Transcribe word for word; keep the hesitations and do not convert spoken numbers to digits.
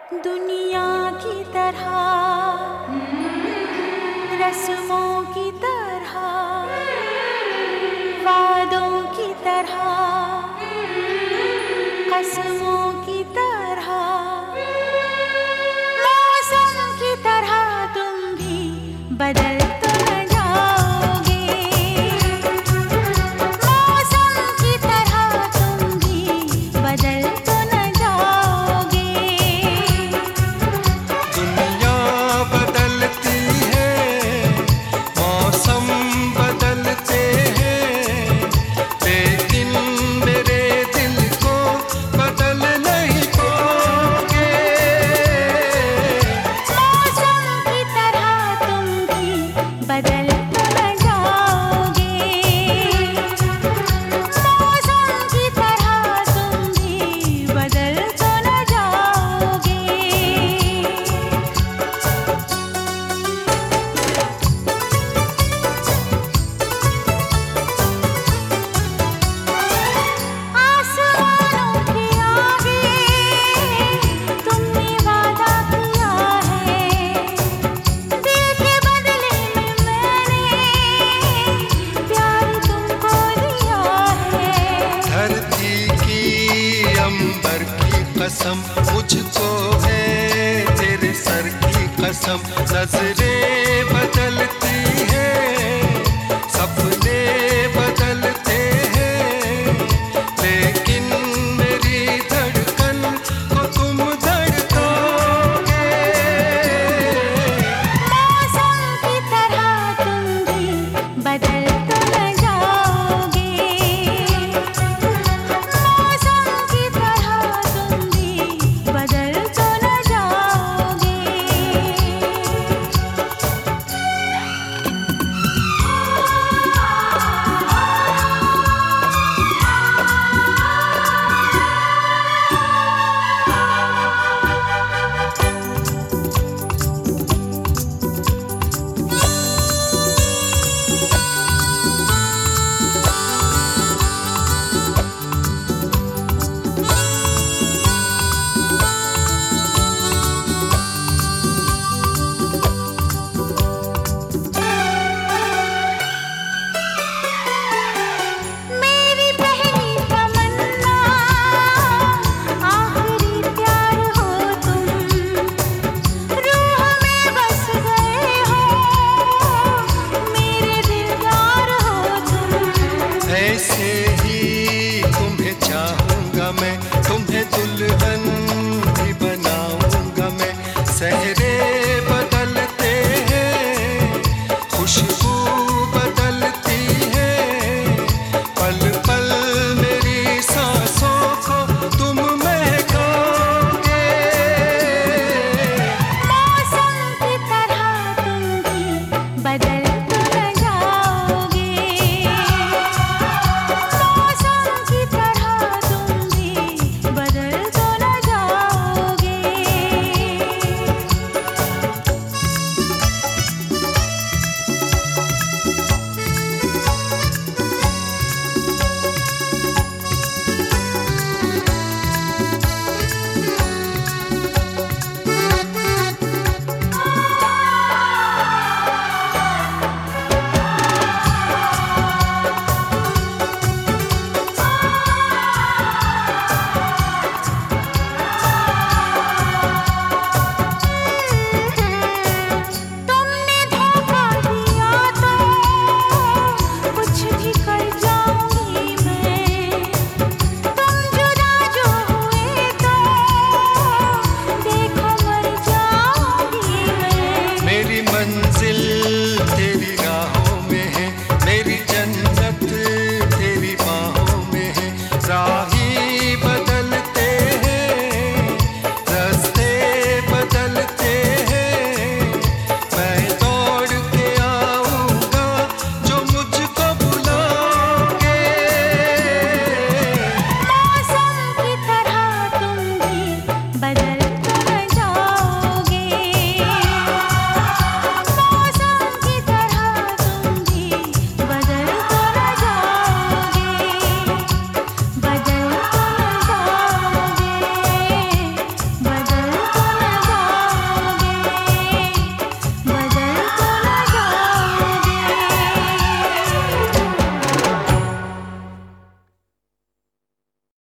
दुनिया की तरह, रस्मों की तरह, वादों की तरह, कसमों की तरह, मौसम की तरह तुम भी बदल तो न जाओगे। मौसम की तरह तुम भी बदल तो न जाओगे। दुनिया बदलती है, मौसम बदलते हैं, लेकिन मेरे दिल को बदल नहीं पाओगे। मौसम की तरह तुम भी बदल तो न जाओगे। मौसम की तरह तुम भी बदल तो न जाओगे। आसमानों के आगे तुमने वादा किया है, दिल के बदले में मैंने प्यार तुमको दिया है। धरती की अंबर की कसम मुझको है, तेरे सर की कसम नजर